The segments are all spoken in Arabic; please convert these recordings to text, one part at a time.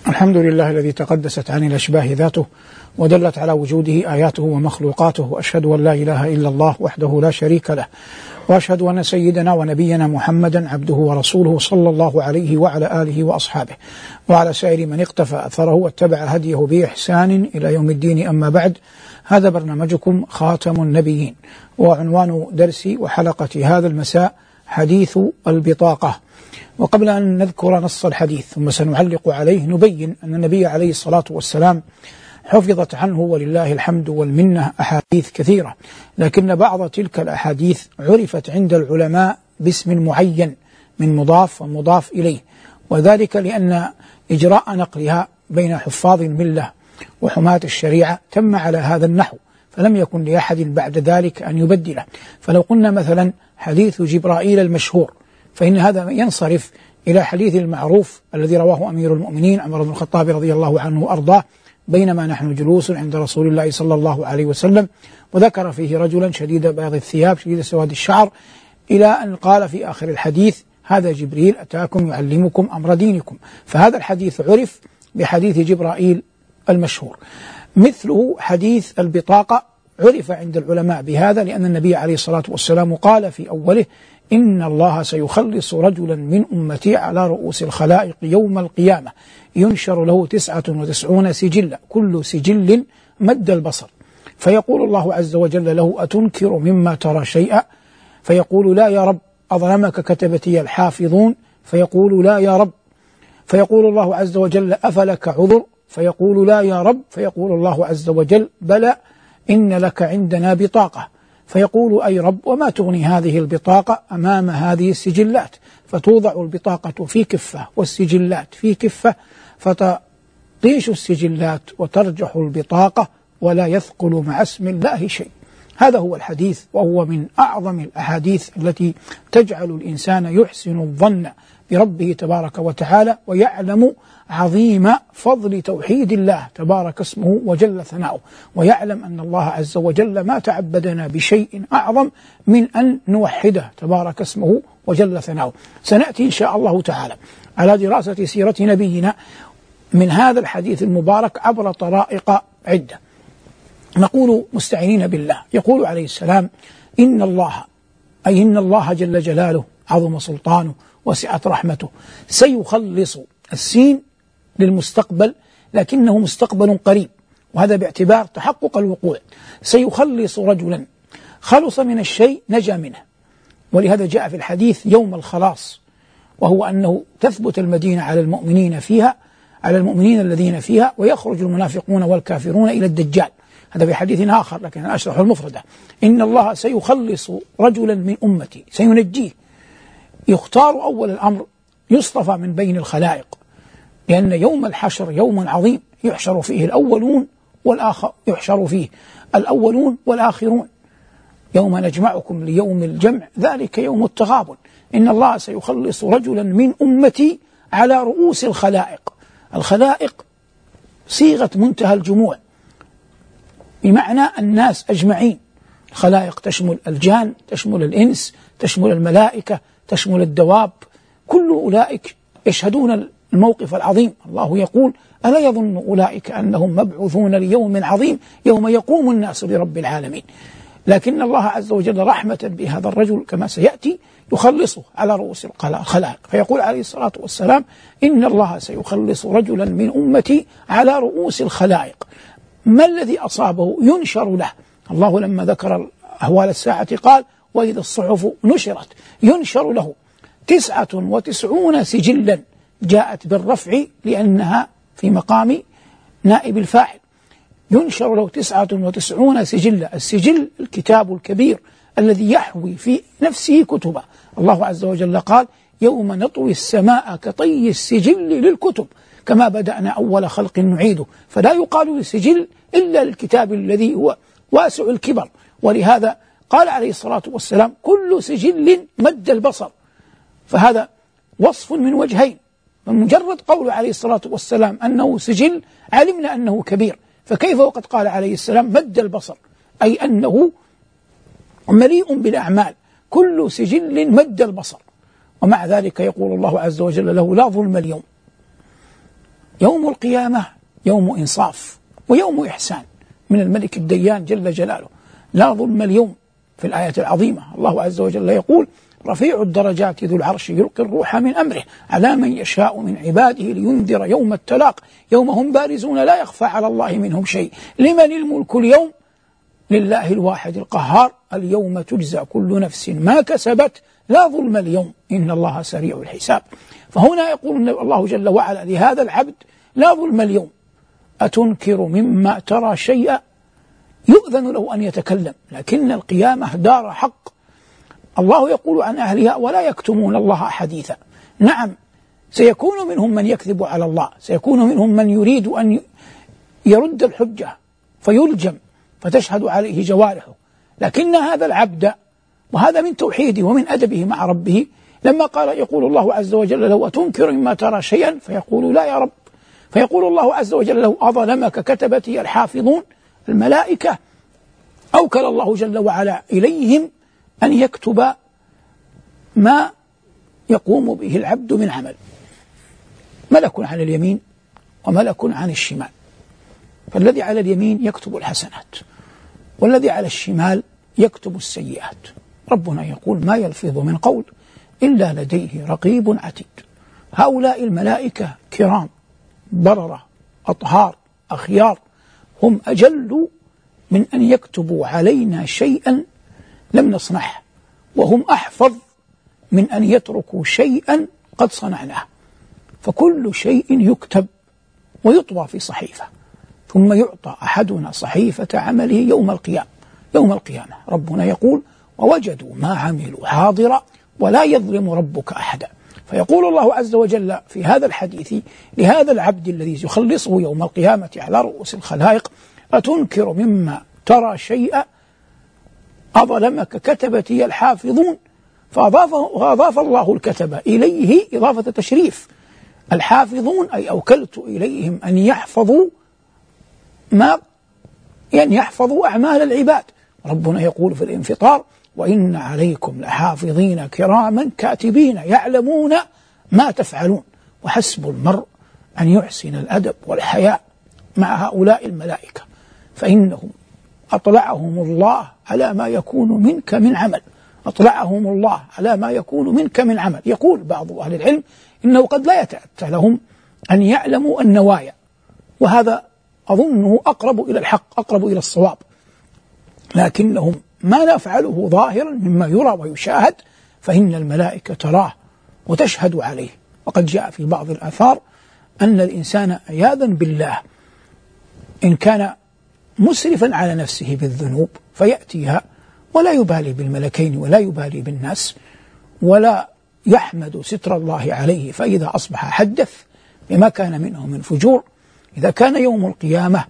الحمد لله الذي تقدست عن الأشباه ذاته ودلت على وجوده آياته ومخلوقاته، وأشهد أن لا إله إلا الله وحده لا شريك له، وأشهد أن سيدنا ونبينا محمدا عبده ورسوله صلى الله عليه وعلى آله وأصحابه وعلى سائر من اقتفى أثره واتبع هديه بإحسان إلى يوم الدين. أما بعد، هذا برنامجكم خاتم النبيين، وعنوان درسي وحلقة هذا المساء حديث البطاقة. وقبل أن نذكر نص الحديث ثم سنعلق عليه، نبين أن النبي عليه الصلاة والسلام حفظت عنه ولله الحمد والمنة أحاديث كثيرة، لكن بعض تلك الأحاديث عرفت عند العلماء باسم معين من مضاف ومضاف إليه، وذلك لأن إجراء نقلها بين حفاظ الملة وحماة الشريعة تم على هذا النحو، فلم يكن لأحد بعد ذلك أن يبدله. فلو قلنا مثلا حديث جبرائيل المشهور، فإن هذا ينصرف إلى حديث المعروف الذي رواه أمير المؤمنين عمر بن الخطاب رضي الله عنه وأرضاه بينما نحن جلوس عند رسول الله صلى الله عليه وسلم، وذكر فيه رجلا شديد بياض الثياب شديد سواد الشعر، إلى أن قال في آخر الحديث: هذا جبريل أتاكم يعلمكم أمر دينكم. فهذا الحديث عرف بحديث جبرائيل المشهور. مثله حديث البطاقة عرف عند العلماء بهذا، لأن النبي عليه الصلاة والسلام قال في أوله: إن الله سيخلص رجلا من أمتي على رؤوس الخلائق يوم القيامة ينشر له 99 سجلا كل سجل مد البصر، فيقول الله عز وجل له: أتنكر مما ترى شيئا؟ فيقول: لا يا رب، أظلمك كتبتي الحافظون؟ فيقول: لا يا رب. فيقول الله عز وجل: أفلك عذر؟ فيقول: لا يا رب. فيقول الله عز وجل: بلى، إن لك عندنا بطاقة. فيقول: أي رب، وما تغني هذه البطاقة أمام هذه السجلات؟ فتوضع البطاقة في كفة والسجلات في كفة، فتطيش السجلات وترجح البطاقة ولا يثقل مع اسم الله شيء. هذا هو الحديث، وهو من أعظم الأحاديث التي تجعل الإنسان يحسن الظن بربه تبارك وتعالى، ويعلم عظيم فضل توحيد الله تبارك اسمه وجل ثناؤه، ويعلم أن الله عز وجل ما تعبدنا بشيء أعظم من أن نوحده تبارك اسمه وجل ثناؤه. سنأتي إن شاء الله تعالى على دراسة سيرة نبينا من هذا الحديث المبارك عبر طرائق عدة. نقول مستعينين بالله، يقول عليه السلام: إن الله جل جلاله عظم سلطانه وسعت رحمته سيخلص، السين للمستقبل لكنه مستقبل قريب، وهذا باعتبار تحقق الوقوع. سيخلص رجلا خلص من الشيء نجا منه، ولهذا جاء في الحديث يوم الخلاص، وهو أنه تثبت المدينة على المؤمنين الذين فيها، ويخرج المنافقون والكافرون إلى الدجال. هذا في حديث آخر لكن أنا أشرح المفردة. إن الله سيخلص رجلا من أمتي، سينجيه، يختار أول الأمر، يصطفى من بين الخلائق، لأن يوم الحشر يوم عظيم يحشر فيه الأولون والآخرون، يوم نجمعكم ليوم الجمع ذلك يوم التغابن. إن الله سيخلص رجلا من أمتي على رؤوس الخلائق. الخلائق صيغة منتهى الجموع، بمعنى الناس أجمعين. الخلائق تشمل الجان، تشمل الإنس، تشمل الملائكة، تشمل الدواب، كل أولئك يشهدون الموقف العظيم. الله يقول: ألا يظن أولئك أنهم مبعوثون ليوم عظيم يوم يقوم الناس لرب العالمين. لكن الله عز وجل رحمة بهذا الرجل كما سيأتي يخلصه على رؤوس الخلائق، فيقول عليه الصلاة والسلام: إن الله سيخلص رجلا من أمتي على رؤوس الخلائق. ما الذي أصابه؟ ينشر له. الله لما ذكر أهوال الساعة قال: وإذا الصحف نشرت. ينشر له 99 سجلا، جاءت بالرفع لأنها في مقام نائب الفاعل. ينشر له 99 سجلا. السجل الكتاب الكبير الذي يحوي في نفسه كتبه. الله عز وجل قال: يوم نطوي السماء كطي السجل للكتب كما بدأنا أول خلق نعيده. فلا يقال للسجل إلا الكتاب الذي هو واسع الكبر. ولهذا قال عليه الصلاة والسلام: كل سجل مد البصر. فهذا وصف من وجهين، من مجرد قول عليه الصلاة والسلام أنه سجل علمنا أنه كبير، فكيف وقد قال عليه السلام مد البصر، أي أنه مليء بالأعمال، كل سجل مد البصر. ومع ذلك يقول الله عز وجل له: لا ظلم اليوم. يوم القيامة يوم إنصاف ويوم إحسان من الملك الديان جل جلاله، لا ظلم اليوم. في الآية العظيمة الله عز وجل يقول: رفيع الدرجات ذو العرش يلقي الروح من أمره على من يشاء من عباده لينذر يوم التلاق يوم هم بارزون لا يخفى على الله منهم شيء لمن الملك اليوم لله الواحد القهار اليوم تجزى كل نفس ما كسبت لا ظلم اليوم إن الله سريع الحساب. فهنا يقول الله جل وعلا لهذا العبد: لا ظلم اليوم، أتنكر مما ترى شيئا؟ يؤذن له أن يتكلم، لكن القيامة دار حق. الله يقول عن أهلها: ولا يكتمون الله حديثا. نعم، سيكون منهم من يكذب على الله، سيكون منهم من يريد أن يرد الحجة فيلجم فتشهد عليه جوارحه، لكن هذا العبد، وهذا من توحيده ومن أدبه مع ربه، لما قال يقول الله عز وجل له: أتنكر مما ترى شيئا؟ فيقول: لا يا رب. فيقول الله عز وجل له: أظلمك كتبتي الحافظون الملائكة؟ أوكل الله جل وعلا إليهم أن يكتب ما يقوم به العبد من عمل، ملك عن اليمين وملك عن الشمال. فالذي على اليمين يكتب الحسنات، والذي على الشمال يكتب السيئات. ربنا يقول: ما يلفظ من قول إلا لديه رقيب عتيد. هؤلاء الملائكة كرام بررة أطهار أخيار، هم أجل من أن يكتبوا علينا شيئا لم نصنعه، وهم أحفظ من أن يتركوا شيئا قد صنعناه. فكل شيء يكتب ويطوى في صحيفة، ثم يعطى أحدنا صحيفة عمله يوم القيامة. ربنا يقول: ووجدوا ما عملوا حاضرا ولا يظلم ربك أحدا. فيقول الله عز وجل في هذا الحديث لهذا العبد الذي يخلصه يوم القيامة على رؤوس الخلائق: أتنكر مما ترى شيئا؟ أظلمك كتبتي الحافظون. فأضاف الله الكتب إليه إضافة تشريف. الحافظون أي أوكلت إليهم أن يحفظوا يحفظوا أعمال العباد. ربنا يقول في الانفطار: وإن عليكم لحافظين كراما كاتبين يعلمون ما تفعلون. وحسب المرء أن يحسن الأدب والحياء مع هؤلاء الملائكة، فإنهم أطلعهم الله على ما يكون منك من عمل. أطلعهم الله على ما يكون منك من عمل. يقول بعض أهل العلم إنه قد لا يتأتى لهم أن يعلموا النوايا، وهذا أظنه أقرب إلى الحق، أقرب إلى الصواب، لكنهم ما نفعله ظاهرا مما يرى ويشاهد فإن الملائكة تراه وتشهد عليه. وقد جاء في بعض الآثار أن الإنسان عياذا بالله إن كان مسرفا على نفسه بالذنوب فيأتيها ولا يبالي بالملكين ولا يبالي بالناس ولا يحمد ستر الله عليه، فإذا أصبح حدث بما كان منه من فجور. إذا كان يوم القيامة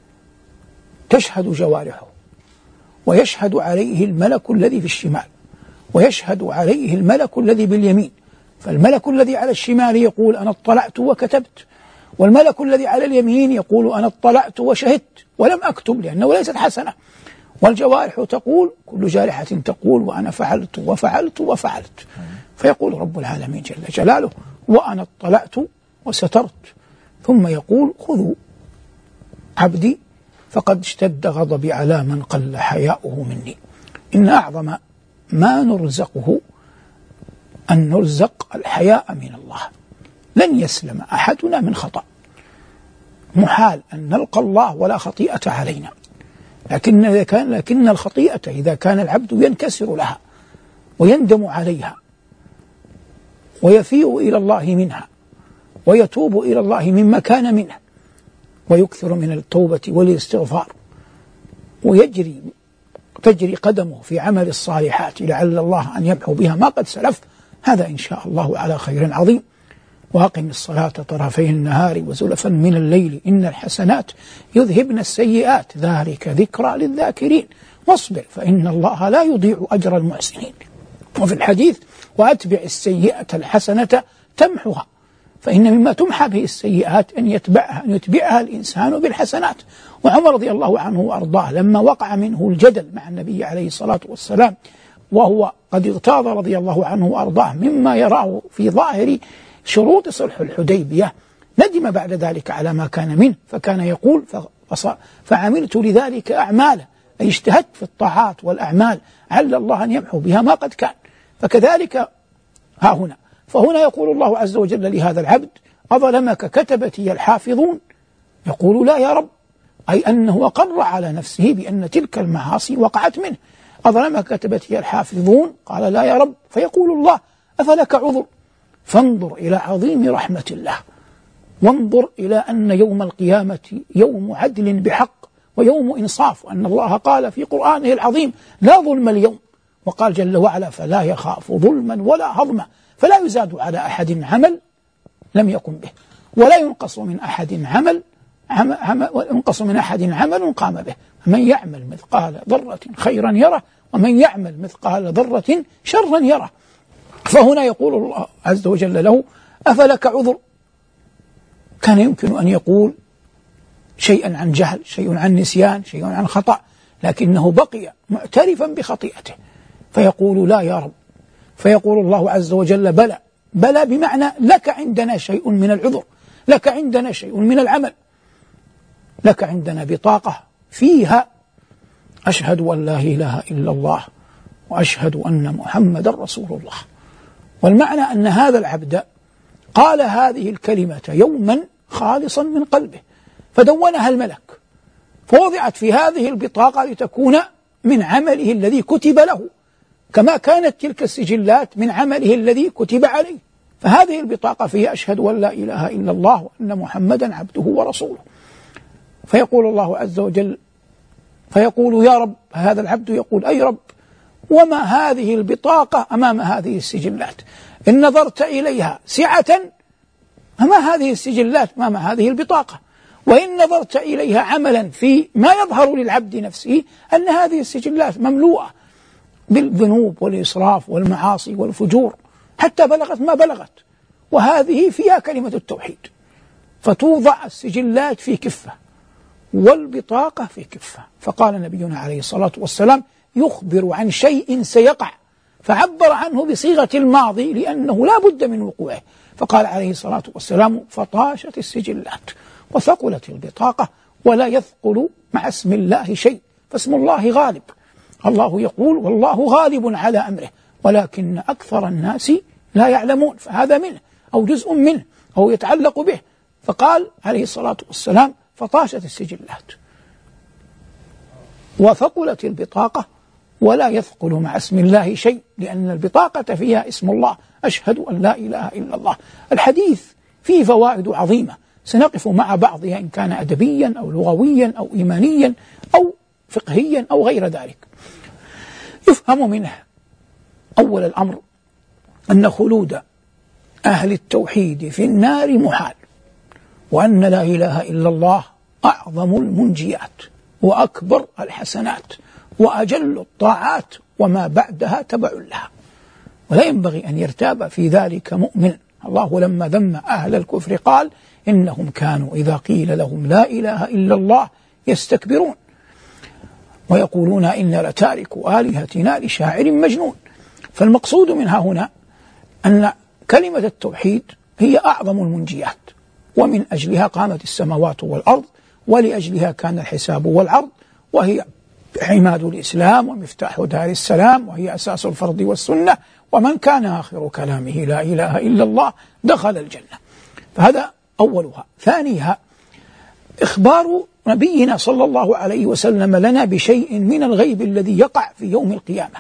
تشهد جوارحه ويشهد عليه الملك الذي في الشمال ويشهد عليه الملك الذي باليمين، فالملك الذي على الشمال يقول: أنا اطلعت وكتبت، والملك الذي على اليمين يقول: أنا اطلعت وشهدت ولم أكتب لأنه ليست حسنة. والجوارح تقول، كل جارحة تقول: وأنا فعلت وفعلت وفعلت. فيقول رب العالمين جل جلاله: وأنا اطلعت وسترت. ثم يقول: خذوا عبدي فقد اشتد غضبي على من قل حياؤه مني. إن أعظم ما نرزقه أن نرزق الحياء من الله. لن يسلم أحدنا من خطأ، محال أن نلقى الله ولا خطيئة علينا، لكن الخطيئة إذا كان العبد ينكسر لها ويندم عليها ويفيء إلى الله منها ويتوب إلى الله مما كان منه ويكثر من التوبة والاستغفار تجري قدمه في عمل الصالحات لعل الله أن يمحو بها ما قد سلف، هذا إن شاء الله على خير عظيم. وأقم الصلاة طرفي النهار وزلفا من الليل إن الحسنات يذهبن السيئات ذلك ذكرى للذاكرين واصبر فإن الله لا يضيع أجر المحسنين. وفي الحديث: وأتبع السيئة الحسنة تمحها. فإن مما تمحى به السيئات أن يتبعها الإنسان بالحسنات. وعمر رضي الله عنه وأرضاه لما وقع منه الجدل مع النبي عليه الصلاة والسلام وهو قد اغتاظ رضي الله عنه وأرضاه مما يراه في ظاهر شروط صلح الحديبية، ندم بعد ذلك على ما كان منه، فكان يقول فعملت لذلك أعمالا، أي اجتهدت في الطاعات والأعمال عل الله أن يمحو بها ما قد كان. فكذلك ها هنا، فهنا يقول الله عز وجل لهذا العبد: أظلمك كتبتي الحافظون؟ يقول: لا يا رب، أي أنه أقر على نفسه بأن تلك المعاصي وقعت منه. أظلمك كتبتي الحافظون؟ قال: لا يا رب. فيقول الله: أفلك عذر؟ فانظر إلى عظيم رحمة الله، وانظر إلى أن يوم القيامة يوم عدل بحق ويوم إنصاف، وأن الله قال في قرآنه العظيم: لا ظلم اليوم، وقال جل وعلا: فلا يخاف ظلما ولا هضما، فلا يزاد على أحد عمل لم يكن به، ولا ينقص من أحد عمل قام به. من يعمل مثقال ذرة خيرا يره، ومن يعمل مثقال ذرة شرا يره. فهنا يقول الله عز وجل له: أفلك عذر؟ كان يمكن أن يقول شيئا عن جهل، شيء عن نسيان، شيء عن خطأ، لكنه بقي معترفا بخطيئته، فيقول: لا يا رب. فيقول الله عز وجل: بلى. بلى بمعنى لك عندنا شيء من العذر، لك عندنا شيء من العمل، لك عندنا بطاقة فيها أشهد أن لا إله إلا الله وأشهد أن محمد رسول الله. والمعنى أن هذا العبد قال هذه الكلمة يوما خالصا من قلبه، فدونها الملك، فوضعت في هذه البطاقة لتكون من عمله الذي كتب له، كما كانت تلك السجلات من عمله الذي كتب عليه. فهذه البطاقة فيها أشهد أن لا إله إلا الله وأن محمدا عبده ورسوله. فيقول الله عز وجل، فيقول: يا رب. هذا العبد يقول: أي رب، وما هذه البطاقة أمام هذه السجلات؟ إن نظرت إليها سعة أما هذه السجلات أمام هذه البطاقة، وإن نظرت إليها عملا في ما يظهر للعبد نفسه أن هذه السجلات مملوءة بالذنوب والإسراف والمعاصي والفجور حتى بلغت ما بلغت، وهذه فيها كلمة التوحيد. فتوضع السجلات في كفة والبطاقة في كفة. فقال نبينا عليه الصلاة والسلام: يخبر عن شيء سيقع، فعبر عنه بصيغة الماضي لأنه لا بد من وقوعه. فقال عليه الصلاة والسلام: فطاشت السجلات وثقلت البطاقة، ولا يثقل مع اسم الله شيء، فاسم الله غالب. الله يقول: والله غالب على أمره ولكن أكثر الناس لا يعلمون. فهذا منه أو جزء منه أو يتعلق به. فقال عليه الصلاة والسلام: فطاشت السجلات وثقلت البطاقة، ولا يثقل مع اسم الله شيء، لأن البطاقة فيها اسم الله: أشهد أن لا إله إلا الله. الحديث فيه فوائد عظيمة سنقف مع بعضها، إن كان أدبيا أو لغويا أو إيمانيا أو فقهيا أو غير ذلك. يفهم منه أول الأمر أن خلود أهل التوحيد في النار محال، وأن لا إله إلا الله أعظم المنجيات وأكبر الحسنات وأجل الطاعات، وما بعدها تبع لها، ولا ينبغي أن يرتاب في ذلك مؤمن. الله لما ذم أهل الكفر قال: إنهم كانوا إذا قيل لهم لا إله إلا الله يستكبرون ويقولون إنا لتاركو آلهتنا لشاعر مجنون. فالمقصود منها هنا أن كلمة التوحيد هي أعظم المنجيات، ومن أجلها قامت السماوات والأرض، ولأجلها كان الحساب والعرض، وهي عماد الإسلام ومفتاح دار السلام، وهي أساس الفرض والسنة، ومن كان آخر كلامه لا إله إلا الله دخل الجنة. فهذا أولها. ثانيها إخبار نبينا صلى الله عليه وسلم لنا بشيء من الغيب الذي يقع في يوم القيامة.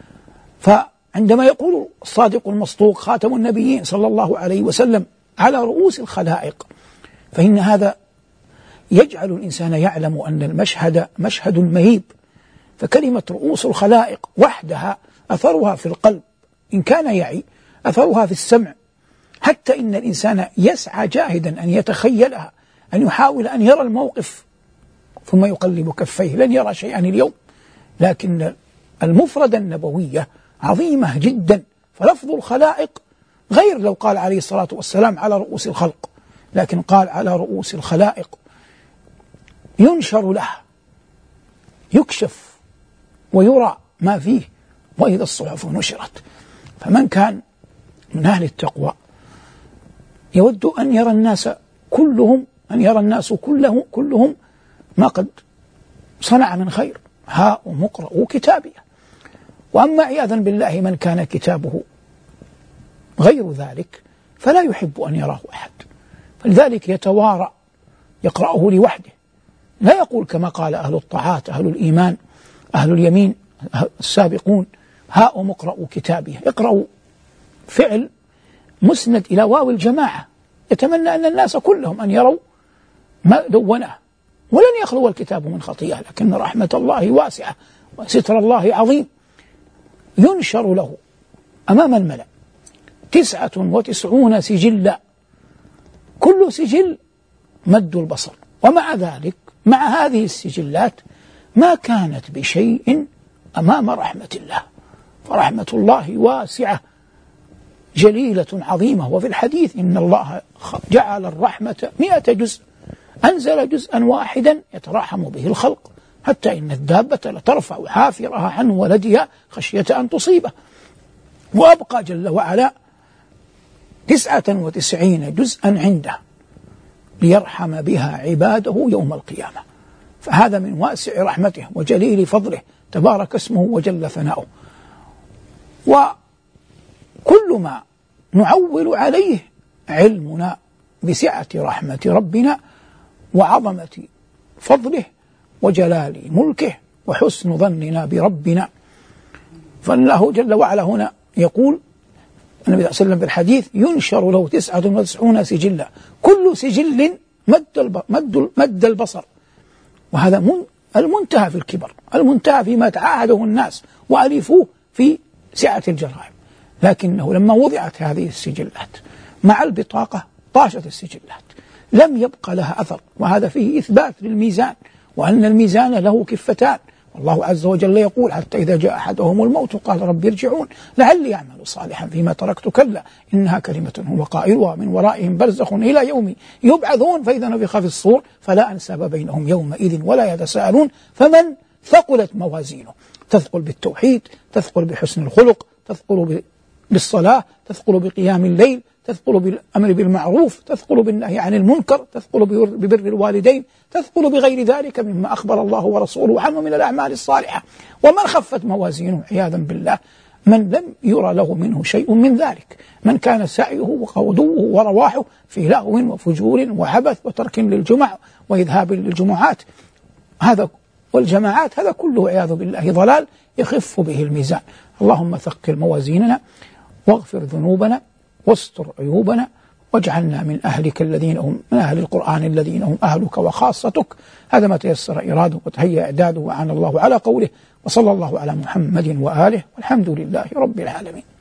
فعندما يقول الصادق المصدوق خاتم النبيين صلى الله عليه وسلم على رؤوس الخلائق، فإن هذا يجعل الإنسان يعلم أن المشهد مشهد مهيب. فكلمة رؤوس الخلائق وحدها أثرها في القلب إن كان يعي، أثرها في السمع، حتى إن الإنسان يسعى جاهدا أن يتخيلها، أن يحاول أن يرى الموقف ثم يقلب كفيه. لن يرى شيئا اليوم، لكن المفردة النبوية عظيمة جدا. فلفظ الخلائق غير لو قال عليه الصلاة والسلام على رؤوس الخلق، لكن قال على رؤوس الخلائق، ينشر له، يكشف ويرى ما فيه، وإذا الصحف نشرت. فمن كان من أهل التقوى يود أن يرى الناس كلهم أن يرى الناس كلهم ما قد صنع من خير، هاؤم اقرءوا كتابيه. وأما عياذا بالله من كان كتابه غير ذلك فلا يحب أن يراه أحد، فلذلك يتوارى يقرأه لوحده، لا يقول كما قال أهل الطاعات أهل الإيمان أهل اليمين السابقون هاؤم اقرأوا كتابيه. يقرأ فعل مسند إلى واو الجماعة، يتمنى أن الناس كلهم أن يروا ما دونه، ولن يخلو الكتاب من خطيئة، لكن رحمة الله واسعة وستر الله عظيم. ينشر له أمام الملأ 99 سجلا، كل سجل مد البصر، ومع ذلك مع هذه السجلات ما كانت بشيء أمام رحمة الله، فرحمة الله واسعة جليلة عظيمة. وفي الحديث إن الله جعل الرحمة 100 جزء، أنزل جزءا واحدا يتراحم به الخلق، حتى إن الدابة لترفع حافرها عن ولدها خشية أن تصيبه، وأبقى جل وعلا 99 جزءا عنده ليرحم بها عباده يوم القيامة. فهذا من واسع رحمته وجليل فضله تبارك اسمه وجل ثناؤه. وكل ما نعول عليه علمنا بسعة رحمة ربنا وعظمة فضله وجلال ملكه وحسن ظننا بربنا. فالله جل وعلا هنا يقول النبي صلى الله عليه وسلم بالحديث ينشر له 99 سجلا، كل سجل مد البصر، وهذا المنتهى في الكبر، المنتهى فيما تعاهده الناس وألفوه في سعة الجرائم. لكنه لما وضعت هذه السجلات مع البطاقة طاشت السجلات، لم يبق لها أثر، وهذا فيه إثبات للميزان، وأن الميزان له كفتان. والله عز وجل يقول حتى إذا جاء أحدهم الموت قال رب ارجعون لعلي أعمل صالحا فيما تركت كلا إنها كلمة هو قائلها من ورائهم برزخ إلى يوم يبعثون فإذا نفخ في الصور فلا أنساب بينهم يومئذ ولا يتساءلون. فمن ثقلت موازينه، تثقل بالتوحيد، تثقل بحسن الخلق، تثقل بالصلاة، تثقل بقيام الليل، تثقل بالأمر بالمعروف، تثقل بالنهي عن المنكر، تثقل ببر الوالدين، تثقل بغير ذلك مما أخبر الله ورسوله عنه من الأعمال الصالحة. ومن خفت موازينه عياذا بالله من لم يرى له منه شيء من ذلك، من كان سعيه وغدوه ورواحه في لغو وفجور وعبث وترك للجمع وإذهاب للجمعات هذا والجماعات، هذا كله عياذ بالله ضلال يخف به الميزان. اللهم ثقل موازيننا واغفر ذنوبنا واستر عيوبنا واجعلنا من أهلك الذين هم من أهل القرآن الذين هم أهلك وخاصتك. هذا ما تيسر إراده وتهيأ إعداده وعان الله على قوله. وصلى الله على محمد وآله والحمد لله رب العالمين.